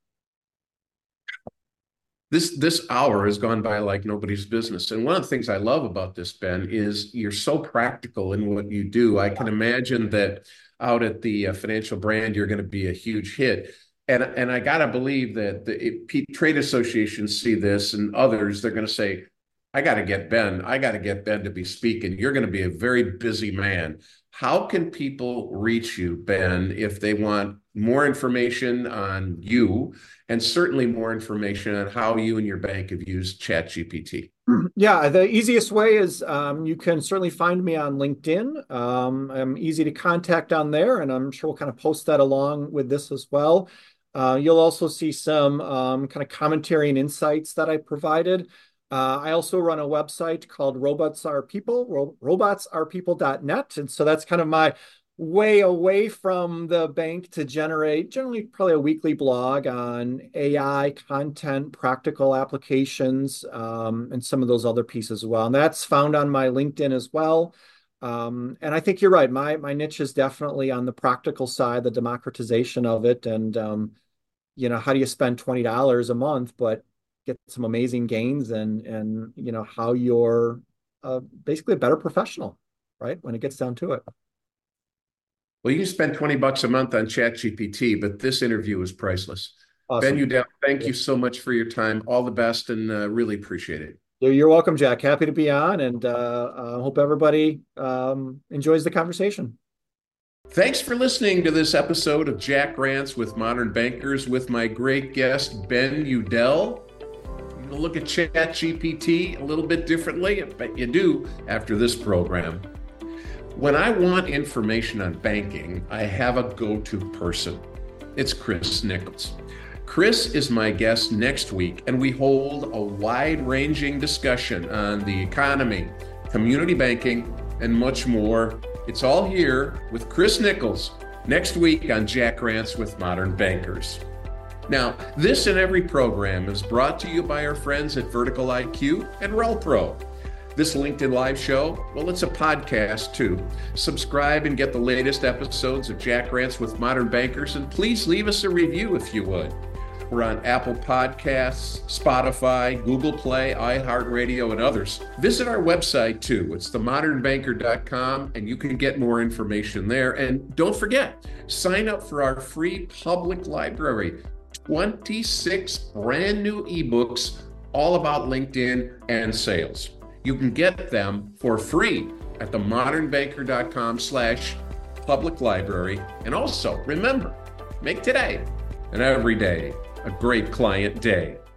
This hour has gone by like nobody's business. And one of the things I love about this, Ben, is you're so practical in what you do. I can imagine that out at the Financial Brand, you're going to be a huge hit. And I got to believe that the trade associations see this, and others, they're going to say, I got to get Ben. I got to get Ben to be speaking. You're going to be a very busy man. How can people reach you, Ben, if they want more information on you, and certainly more information on how you and your bank have used ChatGPT? Yeah, the easiest way is you can certainly find me on LinkedIn. I'm easy to contact on there, and I'm sure we'll kind of post that along with this as well. You'll also see some kind of commentary and insights that I provided. I also run a website called Robots Are People, robotsarepeople.net. And so that's kind of my way away from the bank to generate generally probably a weekly blog on AI content, practical applications, and some of those other pieces as well. And that's found on my LinkedIn as well. And I think you're right. My niche is definitely on the practical side, the democratization of it. And, how do you spend $20 a month, but get some amazing gains and how you're basically a better professional, right? When it gets down to it. Well, you can spend $20 a month on ChatGPT, but this interview is priceless. Awesome. Ben Udell, thank you so much for your time. All the best, and really appreciate it. You're welcome, Jack. Happy to be on, and hope everybody enjoys the conversation. Thanks for listening to this episode of Jack Rants with Modern Bankers with my great guest, Ben Udell. Look at ChatGPT a little bit differently. I bet you do after this program. When I want information on banking, I have a go-to person. It's Chris Nichols. Chris is my guest next week, and we hold a wide-ranging discussion on the economy, community banking, and much more. It's all here with Chris Nichols next week on Jack Rants with Modern Bankers. Now, this and every program is brought to you by our friends at Vertical IQ and RelPro. This LinkedIn Live show, well, it's a podcast too. Subscribe and get the latest episodes of Jack Rants with Modern Bankers, and please leave us a review if you would. We're on Apple Podcasts, Spotify, Google Play, iHeartRadio, and others. Visit our website too. It's themodernbanker.com, and you can get more information there. And don't forget, sign up for our free public library. 26 brand new ebooks all about LinkedIn and sales. You can get them for free at themodernbanker.com/public library. And also remember, make today and every day a great client day.